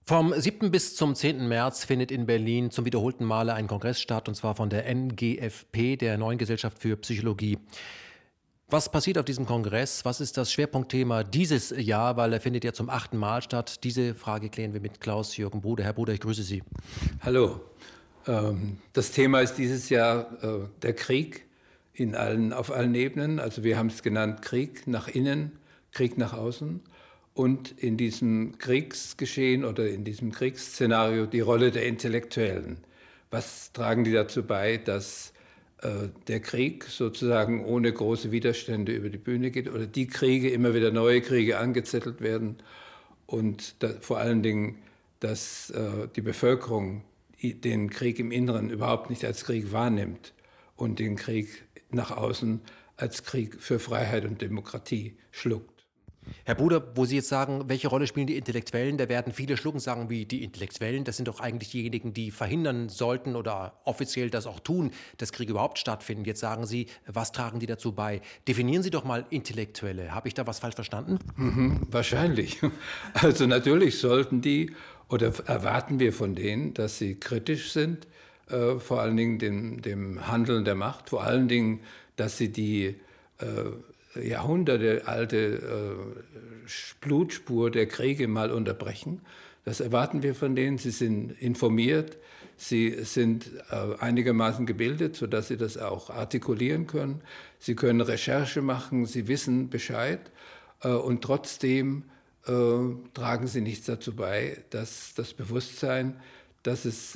Vom 7. bis zum 10. März findet in Berlin zum wiederholten Male ein Kongress statt, und zwar von der NGFP, der Neuen Gesellschaft für Psychologie. Was passiert auf diesem Kongress? Was ist das Schwerpunktthema dieses Jahr? Weil er findet ja zum 8. Mal statt. Diese Frage klären wir mit Klaus-Jürgen Bruder. Herr Bruder, ich grüße Sie. Hallo. Das Thema ist dieses Jahr der Krieg auf allen Ebenen. Also wir haben es genannt Krieg nach innen, Krieg nach außen. Und in diesem Kriegsgeschehen oder in diesem Kriegsszenario die Rolle der Intellektuellen. Was tragen die dazu bei, dass der Krieg sozusagen ohne große Widerstände über die Bühne geht oder die Kriege, immer wieder neue Kriege angezettelt werden und vor allen Dingen, dass die Bevölkerung den Krieg im Inneren überhaupt nicht als Krieg wahrnimmt und den Krieg nach außen als Krieg für Freiheit und Demokratie schluckt. Herr Bruder, wo Sie jetzt sagen, welche Rolle spielen die Intellektuellen, da werden viele schlucken, sagen, wie die Intellektuellen, das sind doch eigentlich diejenigen, die verhindern sollten oder offiziell das auch tun, dass Kriege überhaupt stattfinden. Jetzt sagen Sie, was tragen die dazu bei? Definieren Sie doch mal Intellektuelle. Habe ich da was falsch verstanden? Wahrscheinlich. Also natürlich sollten die oder erwarten wir von denen, dass sie kritisch sind, vor allen Dingen dem Handeln der Macht, vor allen Dingen, dass sie die jahrhundertealte Blutspur der Kriege mal unterbrechen. Das erwarten wir von denen. Sie sind informiert, sie sind einigermaßen gebildet, sodass sie das auch artikulieren können. Sie können Recherche machen, sie wissen Bescheid und trotzdem tragen sie nichts dazu bei, dass das Bewusstsein, dass es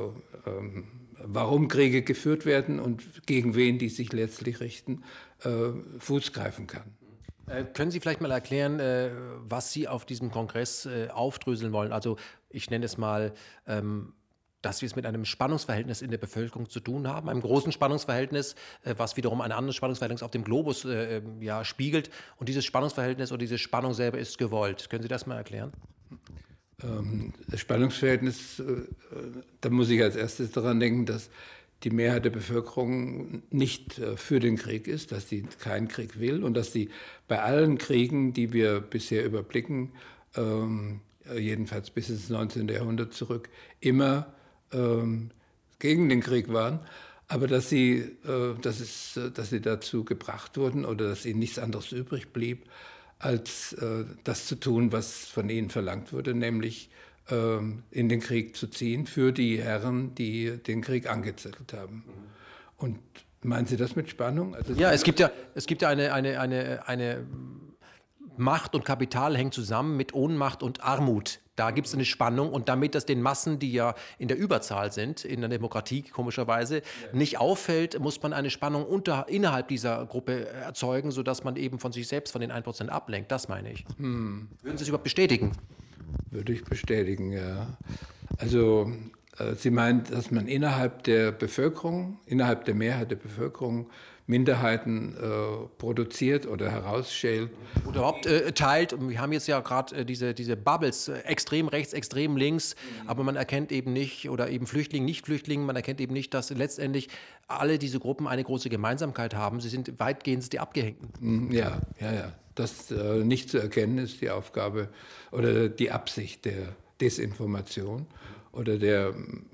warum Kriege geführt werden und gegen wen die sich letztlich richten, Fuß greifen kann. Können Sie vielleicht mal erklären, was Sie auf diesem Kongress aufdröseln wollen? Also ich nenne es mal, dass wir es mit einem Spannungsverhältnis in der Bevölkerung zu tun haben, einem großen Spannungsverhältnis, was wiederum ein anderes Spannungsverhältnis auf dem Globus spiegelt. Und dieses Spannungsverhältnis oder diese Spannung selber ist gewollt. Können Sie das mal erklären? Das Spannungsverhältnis, da muss ich als erstes daran denken, dass die Mehrheit der Bevölkerung nicht für den Krieg ist, dass sie keinen Krieg will und dass sie bei allen Kriegen, die wir bisher überblicken, jedenfalls bis ins 19. Jahrhundert zurück, immer gegen den Krieg waren, aber dass sie dazu gebracht wurden oder dass ihnen nichts anderes übrig blieb, als das zu tun, was von ihnen verlangt wurde, nämlich in den Krieg zu ziehen für die Herren, die den Krieg angezettelt haben. Und meinen Sie das mit Spannung? Also ja, es gibt ja eine Macht und Kapital hängt zusammen mit Ohnmacht und Armut. Da gibt es eine Spannung und damit das den Massen, die ja in der Überzahl sind, in der Demokratie komischerweise, nicht auffällt, muss man eine Spannung innerhalb dieser Gruppe erzeugen, sodass man eben von sich selbst, von den 1% ablenkt. Das meine ich. Würden Sie es überhaupt bestätigen? Würde ich bestätigen, ja. Also Sie meinen, dass man innerhalb der Bevölkerung, innerhalb der Mehrheit der Bevölkerung Minderheiten produziert oder herausschält. Oder überhaupt teilt. Wir haben jetzt ja gerade diese Bubbles, extrem rechts, extrem links, aber man erkennt eben nicht, oder eben Flüchtling, nicht Flüchtling, man erkennt eben nicht, dass letztendlich alle diese Gruppen eine große Gemeinsamkeit haben. Sie sind weitgehend die Abgehängten. Ja. Das nicht zu erkennen ist die Aufgabe oder die Absicht der Desinformation oder der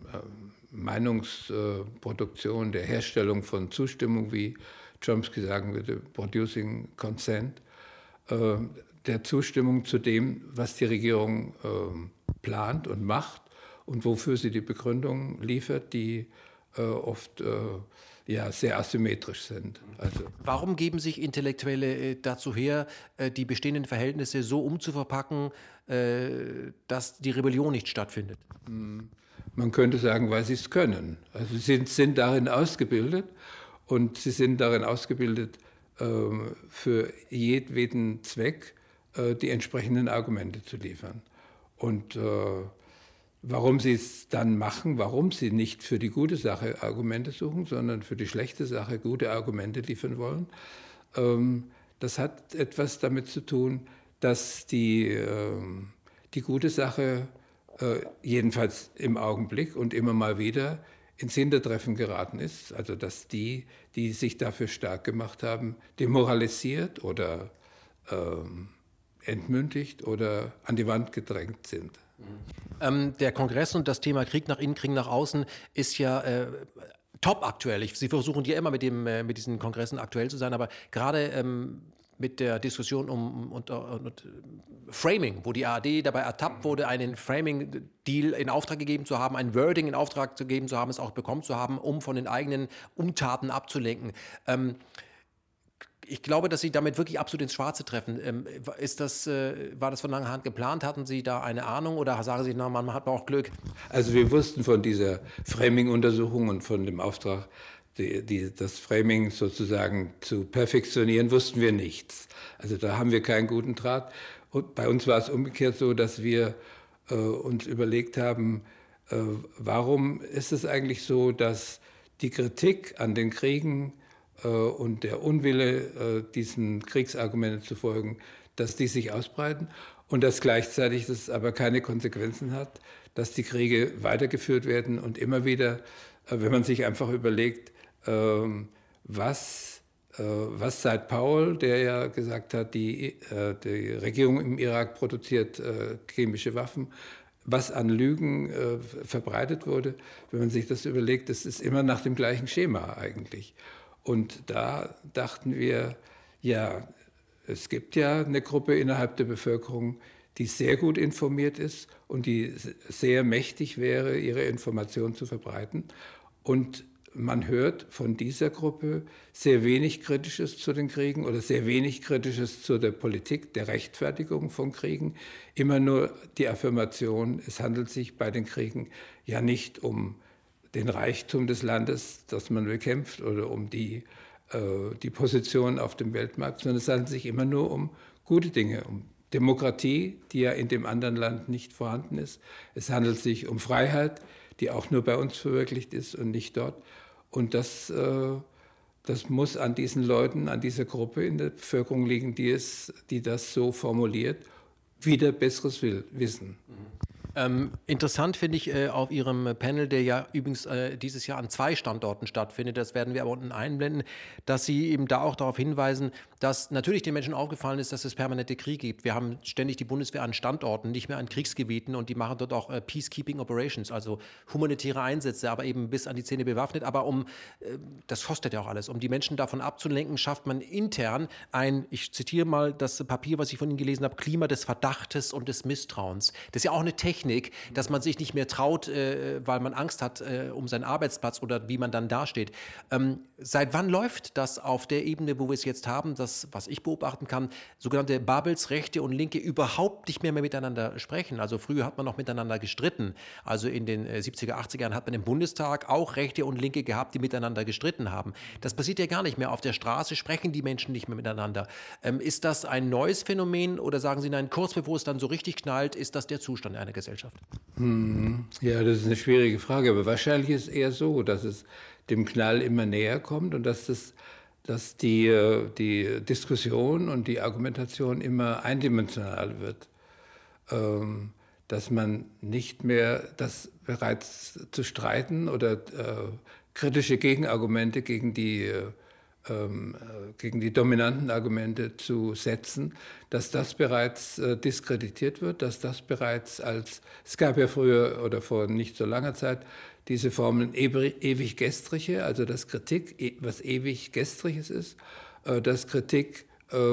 Meinungsproduktion, der Herstellung von Zustimmung, wie Chomsky sagen würde, producing consent, der Zustimmung zu dem, was die Regierung plant und macht und wofür sie die Begründung liefert, die oft sehr asymmetrisch sind. Also warum geben sich Intellektuelle dazu her, die bestehenden Verhältnisse so umzuverpacken, dass die Rebellion nicht stattfindet? Man könnte sagen, weil sie es können. Also sie sind darin ausgebildet und sie sind darin ausgebildet, für jedweden Zweck die entsprechenden Argumente zu liefern. Und warum sie es dann machen, warum sie nicht für die gute Sache Argumente suchen, sondern für die schlechte Sache gute Argumente liefern wollen, das hat etwas damit zu tun, dass die gute Sache jedenfalls im Augenblick und immer mal wieder ins Hintertreffen geraten ist. Also dass die sich dafür stark gemacht haben, demoralisiert oder entmündigt oder an die Wand gedrängt sind. Der Kongress und das Thema Krieg nach innen, Krieg nach außen ist ja top aktuell. Sie versuchen ja immer mit diesen Kongressen aktuell zu sein, aber gerade mit der Diskussion und Framing, wo die ARD dabei ertappt wurde, einen Framing-Deal in Auftrag gegeben zu haben, ein Wording in Auftrag gegeben zu haben, es auch bekommen zu haben, um von den eigenen Untaten abzulenken. Ich glaube, dass Sie damit wirklich absolut ins Schwarze treffen. War das von langer Hand geplant? Hatten Sie da eine Ahnung oder sagen Sie, na, man hat auch Glück? Also wir wussten von dieser Framing-Untersuchung und von dem Auftrag, das Framing sozusagen zu perfektionieren, wussten wir nichts. Also da haben wir keinen guten Draht. Und bei uns war es umgekehrt so, dass wir uns überlegt haben, warum ist es eigentlich so, dass die Kritik an den Kriegen und der Unwille, diesen Kriegsargumenten zu folgen, dass die sich ausbreiten und dass gleichzeitig das aber keine Konsequenzen hat, dass die Kriege weitergeführt werden und immer wieder, wenn man sich einfach überlegt, was seit Paul, der ja gesagt hat, die Regierung im Irak produziert chemische Waffen, was an Lügen verbreitet wurde, wenn man sich das überlegt, das ist immer nach dem gleichen Schema eigentlich. Und da dachten wir, ja, es gibt ja eine Gruppe innerhalb der Bevölkerung, die sehr gut informiert ist und die sehr mächtig wäre, ihre Informationen zu verbreiten. Und man hört von dieser Gruppe sehr wenig Kritisches zu den Kriegen oder sehr wenig Kritisches zu der Politik, der Rechtfertigung von Kriegen. Immer nur die Affirmation, es handelt sich bei den Kriegen ja nicht um den Reichtum des Landes, das man bekämpft, oder um die Position auf dem Weltmarkt, sondern es handelt sich immer nur um gute Dinge, um Demokratie, die ja in dem anderen Land nicht vorhanden ist. Es handelt sich um Freiheit, die auch nur bei uns verwirklicht ist und nicht dort. Und das muss an diesen Leuten, an dieser Gruppe in der Bevölkerung liegen, die das so formuliert, wieder besseres Wissen. Interessant finde ich auf Ihrem Panel, der ja übrigens dieses Jahr an 2 Standorten stattfindet, das werden wir aber unten einblenden, dass Sie eben da auch darauf hinweisen, dass natürlich den Menschen aufgefallen ist, dass es permanente Krieg gibt. Wir haben ständig die Bundeswehr an Standorten, nicht mehr an Kriegsgebieten, und die machen dort auch Peacekeeping Operations, also humanitäre Einsätze, aber eben bis an die Zähne bewaffnet. Aber das kostet ja auch alles, um die Menschen davon abzulenken, schafft man intern ich zitiere mal das Papier, was ich von Ihnen gelesen habe, Klima des Verdachtes und des Misstrauens. Das ist ja auch eine Technik, dass man sich nicht mehr traut, weil man Angst hat um seinen Arbeitsplatz oder wie man dann dasteht. Seit wann läuft das auf der Ebene, wo wir es jetzt haben, das, was ich beobachten kann, sogenannte Bubbles, Rechte und Linke, überhaupt nicht mehr miteinander sprechen? Also früher hat man noch miteinander gestritten. Also in den 70er, 80er Jahren hat man im Bundestag auch Rechte und Linke gehabt, die miteinander gestritten haben. Das passiert ja gar nicht mehr. Auf der Straße sprechen die Menschen nicht mehr miteinander. Ist das ein neues Phänomen oder sagen Sie, nein, kurz bevor es dann so richtig knallt, ist das der Zustand einer Gesellschaft? Ja, das ist eine schwierige Frage, aber wahrscheinlich ist es eher so, dass es dem Knall immer näher kommt und dass die Diskussion und die Argumentation immer eindimensional wird. Dass man nicht mehr das bereits zu streiten oder kritische Gegenargumente gegen die dominanten Argumente zu setzen, dass das bereits diskreditiert wird, dass das bereits es gab ja früher oder vor nicht so langer Zeit diese Formeln ewig Gestrige, also dass Kritik was ewig Gestriges ist, dass Kritik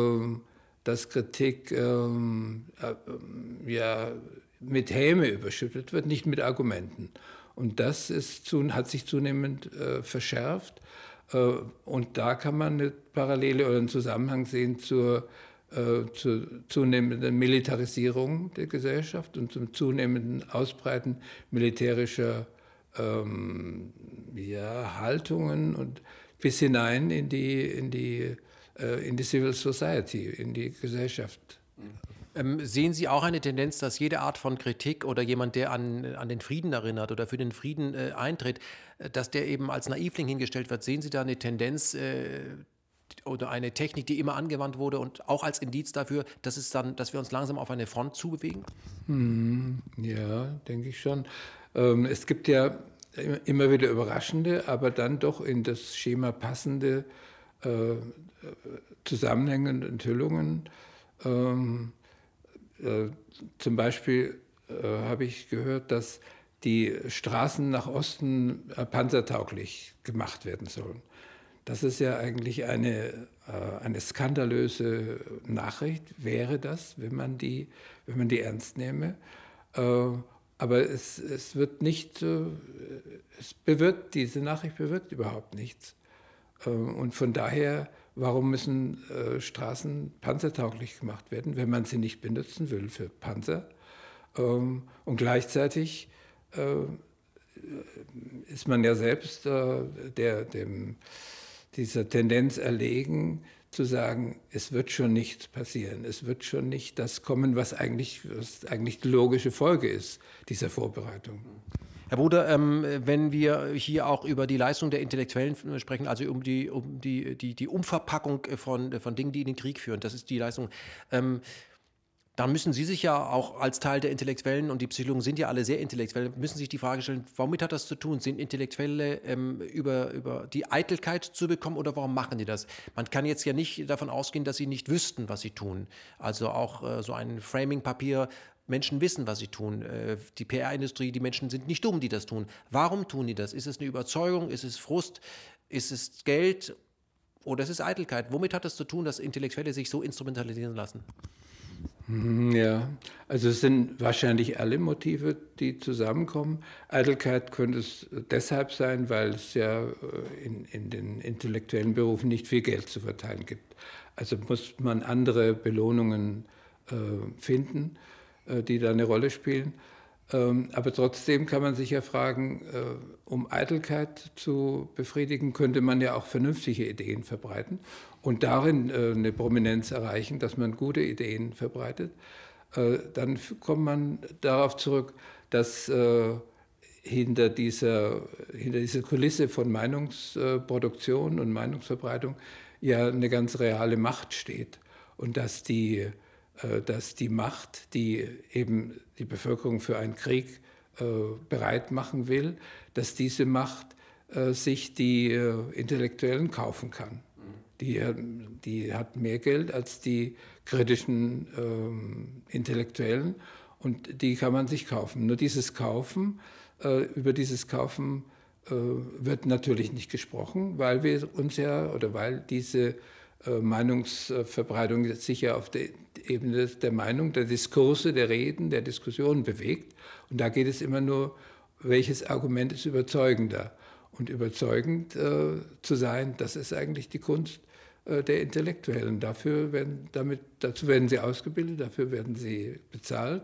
ja, mit Häme überschüttet wird, nicht mit Argumenten. Und das hat sich zunehmend verschärft. Und da kann man eine Parallele oder einen Zusammenhang sehen zur zunehmenden Militarisierung der Gesellschaft und zum zunehmenden Ausbreiten militärischer Haltungen und bis hinein in die Civil Society, in die Gesellschaft. Sehen Sie auch eine Tendenz, dass jede Art von Kritik oder jemand, der an den Frieden erinnert oder für den Frieden eintritt, dass der eben als Naivling hingestellt wird? Sehen Sie da eine Tendenz oder eine Technik, die immer angewandt wurde und auch als Indiz dafür, dass wir uns langsam auf eine Front zubewegen? Ja, denke ich schon. Es gibt ja immer wieder überraschende, aber dann doch in das Schema passende Zusammenhänge und Enthüllungen. Zum Beispiel habe ich gehört, dass die Straßen nach Osten panzertauglich gemacht werden sollen. Das ist ja eigentlich eine skandalöse Nachricht, wäre das, wenn man die ernst nehme. Aber es wird nicht, diese Nachricht bewirkt überhaupt nichts. Und von daher, warum müssen Straßen panzertauglich gemacht werden, wenn man sie nicht benutzen will für Panzer? Und gleichzeitig ist man ja selbst dieser Tendenz erlegen, zu sagen, es wird schon nichts passieren, es wird schon nicht das kommen, was eigentlich die logische Folge ist dieser Vorbereitung. Herr Bruder, wenn wir hier auch über die Leistung der Intellektuellen sprechen, also um die Umverpackung von Dingen, die in den Krieg führen, das ist die Leistung, dann müssen Sie sich ja auch als Teil der Intellektuellen, und die Psychologen sind ja alle sehr intellektuell, müssen sich die Frage stellen, womit hat das zu tun? Sind Intellektuelle über die Eitelkeit zu bekommen oder warum machen die das? Man kann jetzt ja nicht davon ausgehen, dass sie nicht wüssten, was sie tun. Also auch so ein Framing-Papier, Menschen wissen, was sie tun. Die PR-Industrie, die Menschen sind nicht dumm, die das tun. Warum tun die das? Ist es eine Überzeugung? Ist es Frust? Ist es Geld? Oder ist es Eitelkeit? Womit hat das zu tun, dass Intellektuelle sich so instrumentalisieren lassen? Ja, also es sind wahrscheinlich alle Motive, die zusammenkommen. Eitelkeit könnte es deshalb sein, weil es ja in den intellektuellen Berufen nicht viel Geld zu verteilen gibt. Also muss man andere Belohnungen finden, die da eine Rolle spielen. Aber trotzdem kann man sich ja fragen, um Eitelkeit zu befriedigen, könnte man ja auch vernünftige Ideen verbreiten und darin eine Prominenz erreichen, dass man gute Ideen verbreitet. Dann kommt man darauf zurück, dass hinter dieser Kulisse von Meinungsproduktion und Meinungsverbreitung ja eine ganz reale Macht steht und dass die Macht, die eben die Bevölkerung für einen Krieg bereit machen will, dass diese Macht sich die Intellektuellen kaufen kann. Die hat mehr Geld als die kritischen Intellektuellen und die kann man sich kaufen. Nur über dieses Kaufen wird natürlich nicht gesprochen, weil weil diese Meinungsverbreitung sich ja auf der Ebene der Meinung, der Diskurse, der Reden, der Diskussion bewegt. Und da geht es immer nur, welches Argument ist überzeugender. Und überzeugend zu sein, das ist eigentlich die Kunst der Intellektuellen. Dazu werden sie ausgebildet, dafür werden sie bezahlt.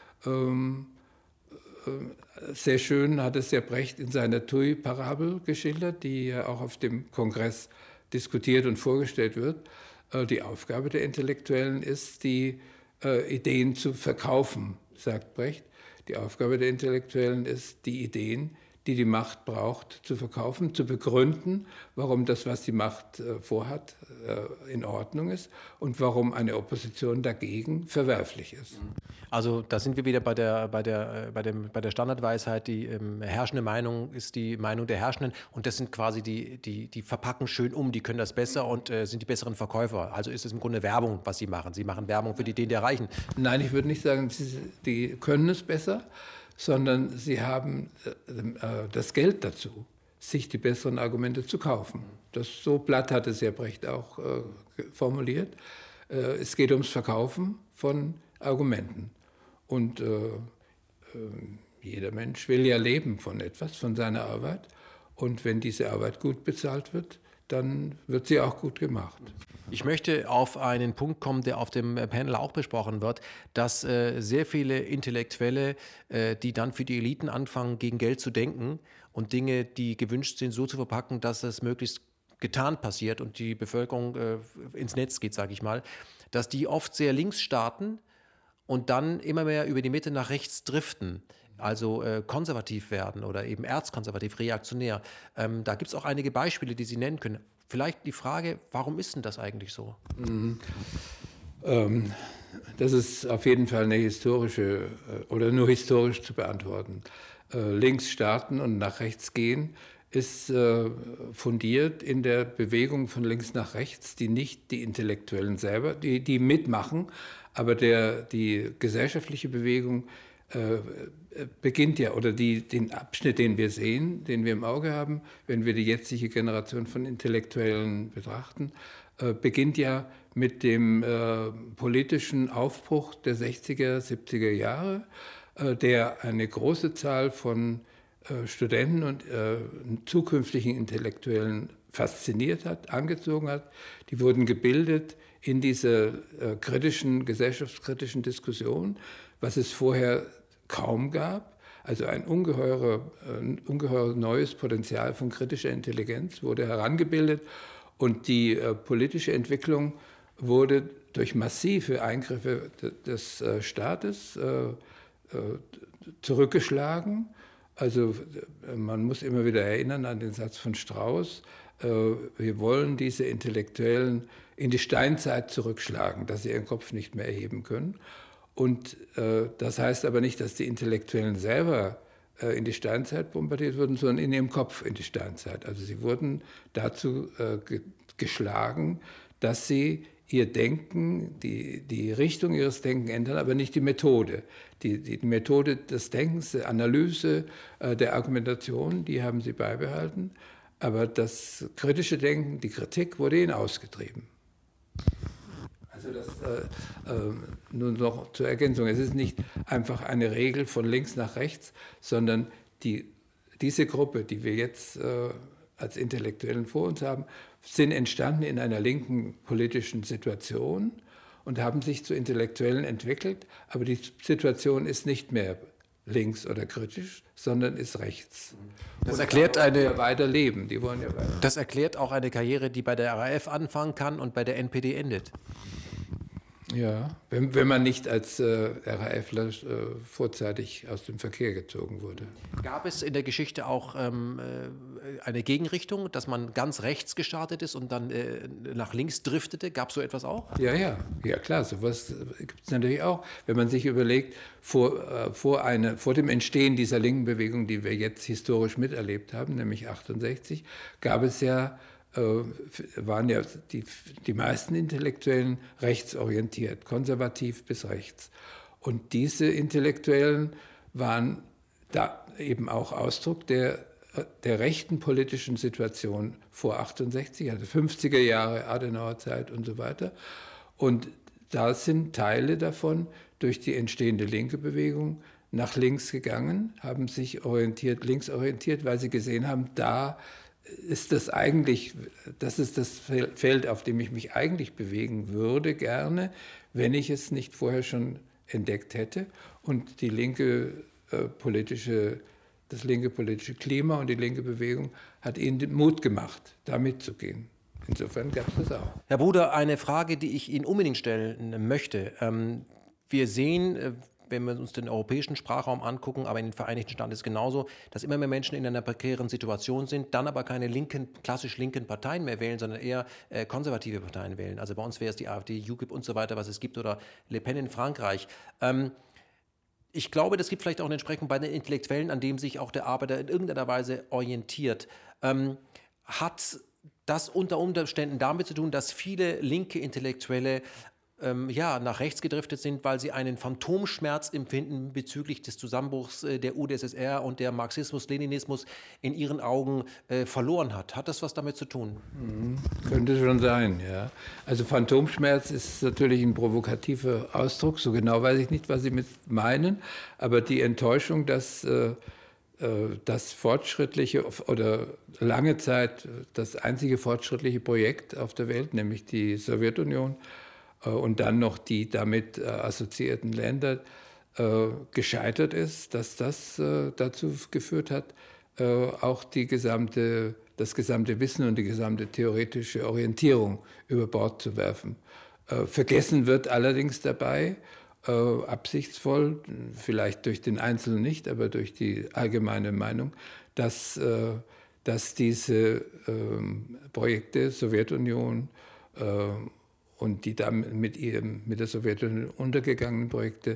Sehr schön hat es ja Brecht in seiner Tui-Parabel geschildert, die ja auch auf dem Kongress diskutiert und vorgestellt wird. Die Aufgabe der Intellektuellen ist, die Ideen zu verkaufen, sagt Brecht. Die Aufgabe der Intellektuellen ist, die Ideen, die die Macht braucht, zu verkaufen, zu begründen, warum das, was die Macht vorhat, in Ordnung ist und warum eine Opposition dagegen verwerflich ist. Also da sind wir wieder bei der Standardweisheit, die herrschende Meinung ist die Meinung der Herrschenden und das sind quasi die verpacken schön die können das besser und sind die besseren Verkäufer. Also ist es im Grunde Werbung, was sie machen. Sie machen Werbung für die Ideen der Reichen. Nein, ich würde nicht sagen, die können es besser, sondern sie haben das Geld dazu, sich die besseren Argumente zu kaufen. So platt hat es ja Brecht auch formuliert. Es geht ums Verkaufen von Argumenten. Und jeder Mensch will ja leben von etwas, von seiner Arbeit. Und wenn diese Arbeit gut bezahlt wird, dann wird sie auch gut gemacht. Ich möchte auf einen Punkt kommen, der auf dem Panel auch besprochen wird, dass sehr viele Intellektuelle, die dann für die Eliten anfangen, gegen Geld zu denken und Dinge, die gewünscht sind, so zu verpacken, dass es möglichst getan passiert und die Bevölkerung ins Netz geht, sage ich mal, dass die oft sehr links starten und dann immer mehr über die Mitte nach rechts driften. Also konservativ werden oder eben erzkonservativ, reaktionär. Da gibt es auch einige Beispiele, die Sie nennen können. Vielleicht die Frage, warum ist denn das eigentlich so? Das ist auf jeden Fall eine historische oder nur historisch zu beantworten. Links starten und nach rechts gehen ist fundiert in der Bewegung von links nach rechts, die nicht die Intellektuellen selber, die mitmachen, aber die gesellschaftliche Bewegung beginnt ja, oder den Abschnitt, den wir sehen, den wir im Auge haben, wenn wir die jetzige Generation von Intellektuellen betrachten, beginnt ja mit dem politischen Aufbruch der 60er, 70er Jahre, der eine große Zahl von Studenten und zukünftigen Intellektuellen fasziniert hat, angezogen hat. Die wurden gebildet in dieser gesellschaftskritischen Diskussion, was es vorher kaum gab. Also ein ungeheuer neues Potenzial von kritischer Intelligenz wurde herangebildet und die politische Entwicklung wurde durch massive Eingriffe des Staates zurückgeschlagen. Also man muss immer wieder erinnern an den Satz von Strauss, wir wollen diese Intellektuellen in die Steinzeit zurückschlagen, dass sie ihren Kopf nicht mehr erheben können. Und das heißt aber nicht, dass die Intellektuellen selber in die Steinzeit bombardiert wurden, sondern in ihrem Kopf in die Steinzeit. Also sie wurden dazu geschlagen, dass sie ihr Denken, die Richtung ihres Denkens ändern, aber nicht die Methode. Die Methode des Denkens, der Analyse, der Argumentation, die haben sie beibehalten. Aber das kritische Denken, die Kritik wurde ihnen ausgetrieben. Also das nur noch zur Ergänzung. Es ist nicht einfach eine Regel von links nach rechts, sondern diese Gruppe, die wir jetzt als Intellektuellen vor uns haben, sind entstanden in einer linken politischen Situation und haben sich zu Intellektuellen entwickelt. Aber die Situation ist nicht mehr links oder kritisch, sondern ist rechts. Das erklärt weiterleben. Die wollen ja weiter. Das erklärt auch eine Karriere, die bei der RAF anfangen kann und bei der NPD endet. Ja, wenn man nicht als RAFler vorzeitig aus dem Verkehr gezogen wurde. Gab es in der Geschichte auch eine Gegenrichtung, dass man ganz rechts gestartet ist und dann nach links driftete? Gab es so etwas auch? Ja, klar, sowas gibt es natürlich auch. Wenn man sich überlegt, vor dem Entstehen dieser linken Bewegung, die wir jetzt historisch miterlebt haben, nämlich 68, gab es ja waren ja die meisten Intellektuellen rechtsorientiert, konservativ bis rechts. Und diese Intellektuellen waren da eben auch Ausdruck der rechten politischen Situation vor 68, also 50er Jahre, Adenauerzeit und so weiter. Und da sind Teile davon durch die entstehende linke Bewegung nach links gegangen, haben sich links orientiert, weil sie gesehen haben, das ist das Feld, auf dem ich mich eigentlich bewegen würde, gerne, wenn ich es nicht vorher schon entdeckt hätte. Und das linke politische Klima und die linke Bewegung hat ihnen den Mut gemacht, da mitzugehen. Insofern gab es das auch. Herr Bruder, eine Frage, die ich Ihnen unbedingt stellen möchte. Wir sehen, wenn wir uns den europäischen Sprachraum angucken, aber in den Vereinigten Staaten ist es genauso, dass immer mehr Menschen in einer prekären Situation sind, dann aber keine klassisch linken Parteien mehr wählen, sondern eher konservative Parteien wählen. Also bei uns wäre es die AfD, UKIP und so weiter, was es gibt, oder Le Pen in Frankreich. Ich glaube, das gibt vielleicht auch einen entsprechend bei den Intellektuellen, an dem sich auch der Arbeiter in irgendeiner Weise orientiert. Hat das unter Umständen damit zu tun, dass viele linke Intellektuelle nach rechts gedriftet sind, weil sie einen Phantomschmerz empfinden bezüglich des Zusammenbruchs der UdSSR und der Marxismus-Leninismus in ihren Augen verloren hat. Hat das was damit zu tun? Könnte schon sein, ja. Also Phantomschmerz ist natürlich ein provokativer Ausdruck. So genau weiß ich nicht, was Sie mit meinen. Aber die Enttäuschung, dass das fortschrittliche oder lange Zeit das einzige fortschrittliche Projekt auf der Welt, nämlich die Sowjetunion, und dann noch die damit assoziierten Länder gescheitert ist, dass das dazu geführt hat, auch das gesamte Wissen und die gesamte theoretische Orientierung über Bord zu werfen. Vergessen wird allerdings dabei, absichtsvoll, vielleicht durch den Einzelnen nicht, aber durch die allgemeine Meinung, dass diese Projekte Sowjetunion und die dann mit der Sowjetunion untergegangenen Projekte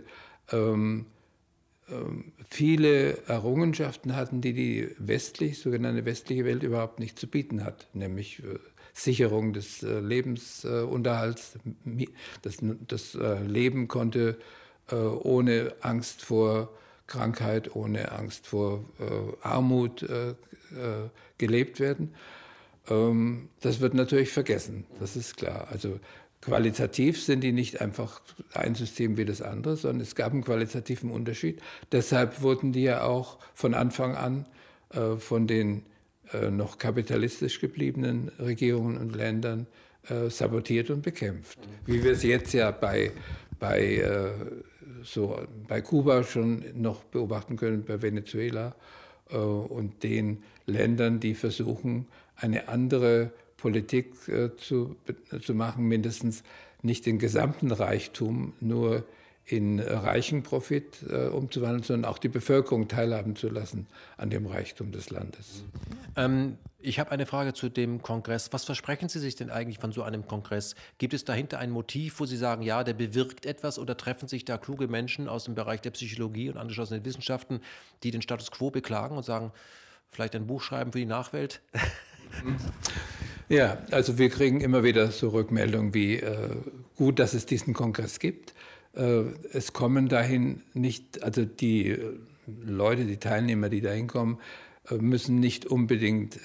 viele Errungenschaften hatten, die sogenannte westliche Welt überhaupt nicht zu bieten hat, nämlich Sicherung des Lebensunterhalts. Das Leben konnte ohne Angst vor Krankheit, ohne Angst vor Armut gelebt werden. Das wird natürlich vergessen, das ist klar. Also qualitativ sind die nicht einfach ein System wie das andere, sondern es gab einen qualitativen Unterschied. Deshalb wurden die ja auch von Anfang an von den noch kapitalistisch gebliebenen Regierungen und Ländern sabotiert und bekämpft. Wie wir es jetzt ja bei Kuba schon noch beobachten können, bei Venezuela und den Ländern, die versuchen, eine andere Politik zu machen, mindestens nicht den gesamten Reichtum nur in reichen Profit umzuwandeln, sondern auch die Bevölkerung teilhaben zu lassen an dem Reichtum des Landes. Ich habe eine Frage zu dem Kongress. Was versprechen Sie sich denn eigentlich von so einem Kongress? Gibt es dahinter ein Motiv, wo Sie sagen, ja, der bewirkt etwas, oder treffen sich da kluge Menschen aus dem Bereich der Psychologie und angeschlossenen Wissenschaften, die den Status quo beklagen und sagen, vielleicht ein Buch schreiben für die Nachwelt? Ja, also wir kriegen immer wieder so Rückmeldungen wie gut, dass es diesen Kongress gibt. Es kommen dahin nicht, also die Leute, die Teilnehmer, die dahin kommen, müssen nicht unbedingt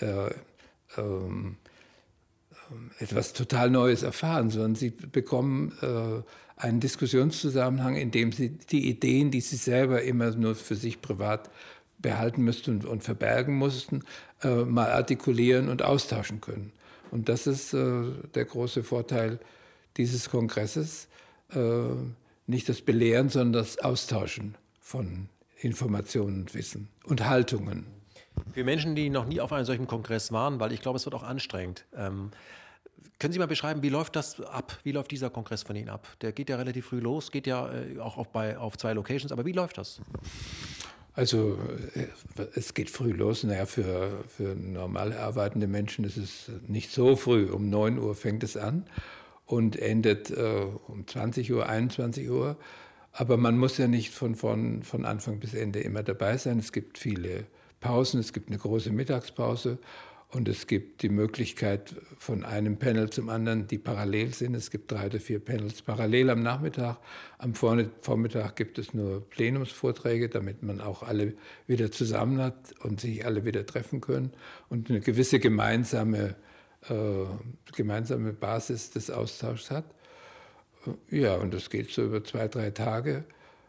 etwas total Neues erfahren, sondern sie bekommen einen Diskussionszusammenhang, in dem sie die Ideen, die sie selber immer nur für sich privat behalten müssten und verbergen mussten, mal artikulieren und austauschen können. Und das ist der große Vorteil dieses Kongresses. Nicht das Belehren, sondern das Austauschen von Informationen und Wissen und Haltungen. Für Menschen, die noch nie auf einem solchen Kongress waren, weil ich glaube, es wird auch anstrengend. Können Sie mal beschreiben, wie läuft das ab? Wie läuft dieser Kongress von Ihnen ab? Der geht ja relativ früh los, geht ja auch auf 2 Locations, aber wie läuft das? Also es geht früh los. Naja, für normal arbeitende Menschen ist es nicht so früh. Um 9 Uhr fängt es an und endet um 20 Uhr, 21 Uhr. Aber man muss ja nicht von Anfang bis Ende immer dabei sein. Es gibt viele Pausen, es gibt eine große Mittagspause und es gibt die Möglichkeit von einem Panel zum anderen, die parallel sind. Es gibt 3 oder 4 Panels parallel am Nachmittag. Am Vormittag gibt es nur Plenumsvorträge, damit man auch alle wieder zusammen hat und sich alle wieder treffen können und eine gewisse gemeinsame Basis des Austauschs hat. Ja, und das geht so über 2, 3 Tage.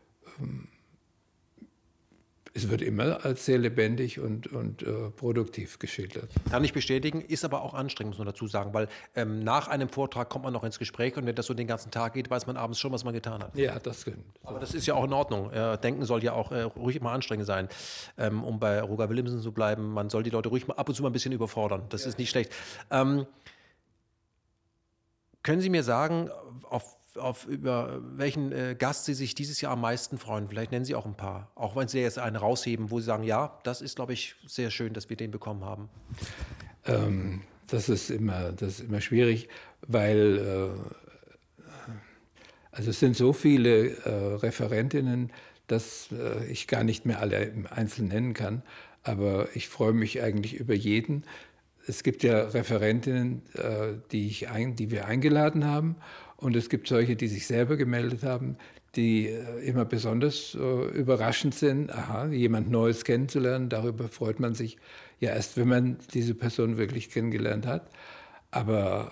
Es wird immer als sehr lebendig und produktiv geschildert. Kann ich bestätigen, ist aber auch anstrengend, muss man dazu sagen, weil nach einem Vortrag kommt man noch ins Gespräch und wenn das so den ganzen Tag geht, weiß man abends schon, was man getan hat. Ja, das stimmt. Aber das ist ja auch in Ordnung. Denken soll ja auch ruhig immer anstrengend sein. Um bei Roger Willemsen zu bleiben, man soll die Leute ruhig mal ab und zu mal ein bisschen überfordern. Das ist nicht schlecht. Können Sie mir sagen, über welchen Gast Sie sich dieses Jahr am meisten freuen? Vielleicht nennen Sie auch ein paar. Auch wenn Sie jetzt einen rausheben, wo Sie sagen, ja, das ist, glaube ich, sehr schön, dass wir den bekommen haben. Das ist immer schwierig, weil also es sind so viele Referentinnen, dass ich gar nicht mehr alle im Einzelnen nennen kann. Aber ich freue mich eigentlich über jeden. Es gibt ja Referentinnen, die wir eingeladen haben. Und es gibt solche, die sich selber gemeldet haben, die immer besonders überraschend sind, jemand Neues kennenzulernen. Darüber freut man sich ja erst, wenn man diese Person wirklich kennengelernt hat. Aber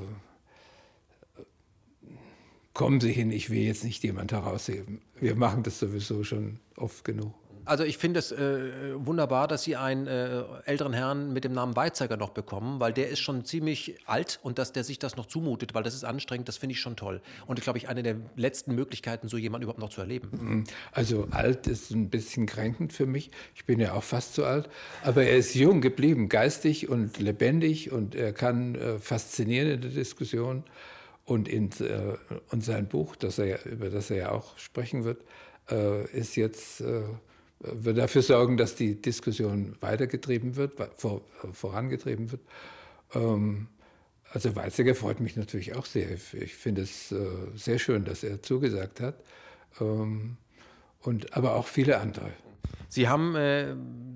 kommen Sie hin, ich will jetzt nicht jemand herausheben. Wir machen das sowieso schon oft genug. Also ich finde es wunderbar, dass Sie einen älteren Herrn mit dem Namen Weizsäcker noch bekommen, weil der ist schon ziemlich alt und dass der sich das noch zumutet, weil das ist anstrengend, das finde ich schon toll. Und ich glaube, eine der letzten Möglichkeiten, so jemanden überhaupt noch zu erleben. Also alt ist ein bisschen kränkend für mich. Ich bin ja auch fast so alt. Aber er ist jung geblieben, geistig und lebendig und er kann faszinieren in der Diskussion. Und sein Buch, über das er ja auch sprechen wird, ist jetzt... wird dafür sorgen, dass die Diskussion weitergetrieben wird, vorangetrieben wird. Also Weizsäcker freut mich natürlich auch sehr. Ich finde es sehr schön, dass er zugesagt hat. Aber auch viele andere. Sie haben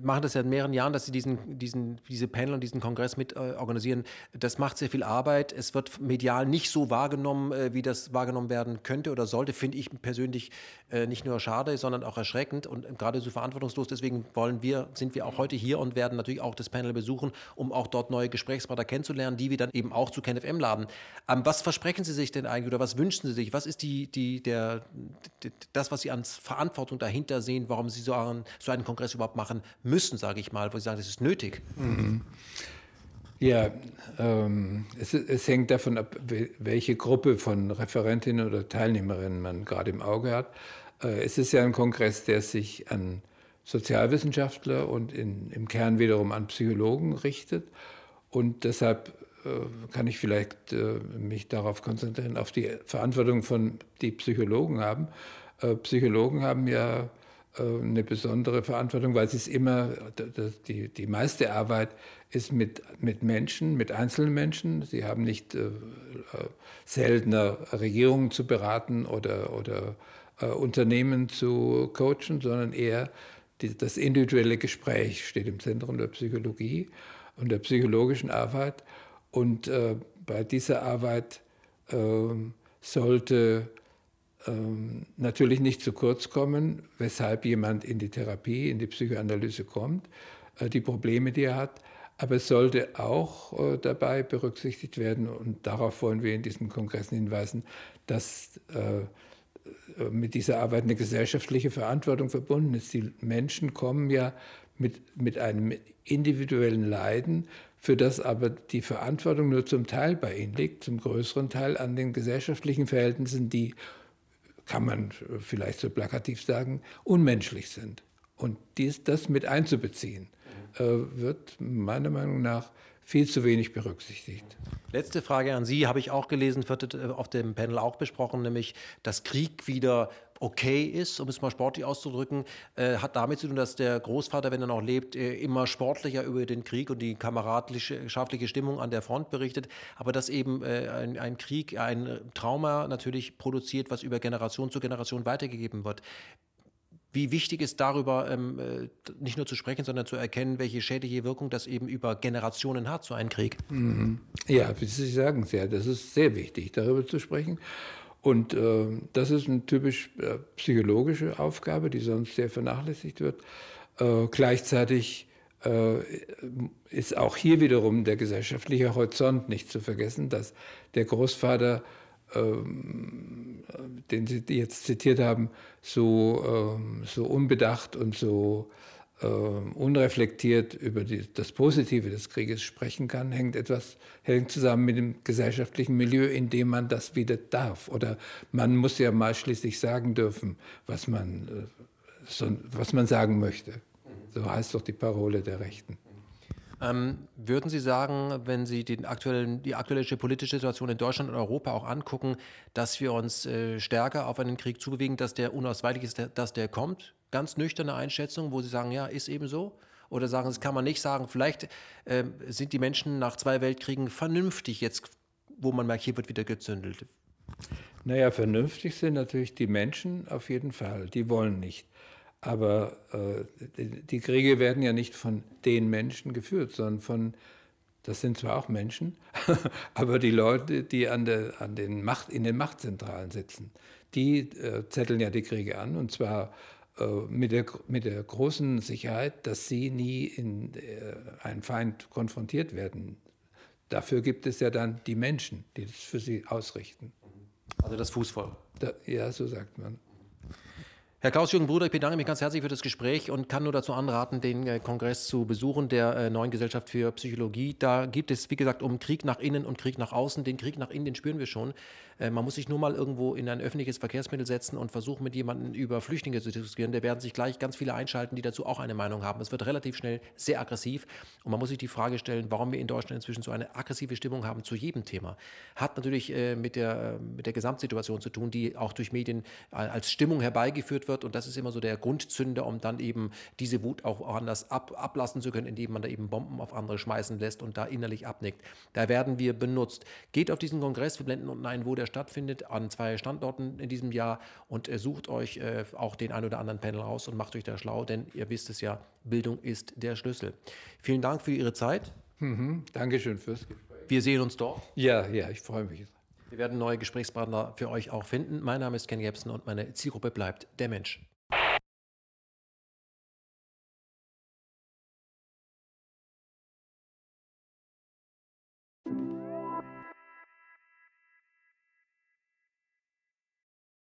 machen das seit mehreren Jahren, dass Sie diese Panel und diesen Kongress mit organisieren. Das macht sehr viel Arbeit. Es wird medial nicht so wahrgenommen, wie das wahrgenommen werden könnte oder sollte, finde ich persönlich nicht nur schade, sondern auch erschreckend und gerade so verantwortungslos. Deswegen sind wir auch heute hier und werden natürlich auch das Panel besuchen, um auch dort neue Gesprächspartner kennenzulernen, die wir dann eben auch zu KenFM laden. Was versprechen Sie sich denn eigentlich oder was wünschen Sie sich? Was ist das, was Sie an Verantwortung dahinter sehen, warum Sie so einen Kongress überhaupt machen müssen, sage ich mal, wo Sie sagen, das ist nötig? Ja, es hängt davon ab, welche Gruppe von Referentinnen oder Teilnehmerinnen man gerade im Auge hat. Es ist ja ein Kongress, der sich an Sozialwissenschaftler und im Kern wiederum an Psychologen richtet. Und deshalb kann ich vielleicht mich darauf konzentrieren, auf die Verantwortung die Psychologen haben. Psychologen haben ja eine besondere Verantwortung, weil die meiste Arbeit ist mit Menschen, mit einzelnen Menschen. Sie haben nicht seltener Regierungen zu beraten oder Unternehmen zu coachen, sondern eher das individuelle Gespräch steht im Zentrum der Psychologie und der psychologischen Arbeit. Und bei dieser Arbeit sollte natürlich nicht zu kurz kommen, weshalb jemand in die Therapie, in die Psychoanalyse kommt, die Probleme, die er hat. Aber es sollte auch dabei berücksichtigt werden, und darauf wollen wir in diesen Kongressen hinweisen, dass mit dieser Arbeit eine gesellschaftliche Verantwortung verbunden ist. Die Menschen kommen ja mit einem individuellen Leiden, für das aber die Verantwortung nur zum Teil bei ihnen liegt, zum größeren Teil an den gesellschaftlichen Verhältnissen, die, kann man vielleicht so plakativ sagen, unmenschlich sind. Und das mit einzubeziehen, wird meiner Meinung nach viel zu wenig berücksichtigt. Letzte Frage an Sie, habe ich auch gelesen, wird auf dem Panel auch besprochen, nämlich, dass Krieg wieder okay ist, um es mal sportlich auszudrücken, hat damit zu tun, dass der Großvater, wenn er noch lebt, immer sportlicher über den Krieg und die kameradschaftliche Stimmung an der Front berichtet, aber dass eben ein Krieg ein Trauma natürlich produziert, was über Generation zu Generation weitergegeben wird. Wie wichtig ist darüber nicht nur zu sprechen, sondern zu erkennen, welche schädliche Wirkung das eben über Generationen hat, so ein Krieg? Ja, wie Sie sagen es ja, das ist sehr wichtig, darüber zu sprechen. Und das ist eine typisch psychologische Aufgabe, die sonst sehr vernachlässigt wird. Gleichzeitig ist auch hier wiederum der gesellschaftliche Horizont nicht zu vergessen, dass der Großvater, den Sie jetzt zitiert haben, so unbedacht und so unreflektiert über das Positive des Krieges sprechen kann, hängt zusammen mit dem gesellschaftlichen Milieu, in dem man das wieder darf. Oder man muss ja mal schließlich sagen dürfen, was man sagen möchte. So heißt doch die Parole der Rechten. Würden Sie sagen, wenn Sie die aktuelle politische Situation in Deutschland und Europa auch angucken, dass wir uns stärker auf einen Krieg zubewegen, dass der unausweichlich ist, dass der kommt? Ganz nüchterne Einschätzung, wo Sie sagen, ja, ist eben so? Oder sagen, das kann man nicht sagen, vielleicht sind die Menschen nach 2 Weltkriegen vernünftig jetzt, wo man merkt, hier wird wieder gezündelt? Naja, vernünftig sind natürlich die Menschen auf jeden Fall, die wollen nicht. Aber die Kriege werden ja nicht von den Menschen geführt, sondern das sind zwar auch Menschen, aber die Leute, die in den Machtzentralen sitzen, die zetteln ja die Kriege an, und zwar mit der großen Sicherheit, dass sie nie in einen Feind konfrontiert werden. Dafür gibt es ja dann die Menschen, die das für sie ausrichten. Also das Fußvolk. Ja, so sagt man. Herr Klaus-Jürgen Bruder, ich bedanke mich ganz herzlich für das Gespräch und kann nur dazu anraten, den Kongress zu besuchen der Neuen Gesellschaft für Psychologie. Da geht es, wie gesagt, um Krieg nach innen und Krieg nach außen. Den Krieg nach innen, den spüren wir schon. Man muss sich nur mal irgendwo in ein öffentliches Verkehrsmittel setzen und versuchen, mit jemandem über Flüchtlinge zu diskutieren. Da werden sich gleich ganz viele einschalten, die dazu auch eine Meinung haben. Es wird relativ schnell sehr aggressiv und man muss sich die Frage stellen, warum wir in Deutschland inzwischen so eine aggressive Stimmung haben zu jedem Thema. Hat natürlich mit der Gesamtsituation zu tun, die auch durch Medien als Stimmung herbeigeführt wird. wird. Und das ist immer so der Grundzünder, um dann eben diese Wut auch anders ablassen zu können, indem man da eben Bomben auf andere schmeißen lässt und da innerlich abnickt. Da werden wir benutzt. Geht auf diesen Kongress, wir blenden unten ein, wo der stattfindet, an 2 Standorten in diesem Jahr und sucht euch auch den ein oder anderen Panel raus und macht euch da schlau, denn ihr wisst es ja, Bildung ist der Schlüssel. Vielen Dank für Ihre Zeit. Dankeschön fürs Gespräch. Wir sehen uns dort. Ja, ich freue mich. Wir werden neue Gesprächspartner für euch auch finden. Mein Name ist Ken Jebsen und meine Zielgruppe bleibt der Mensch.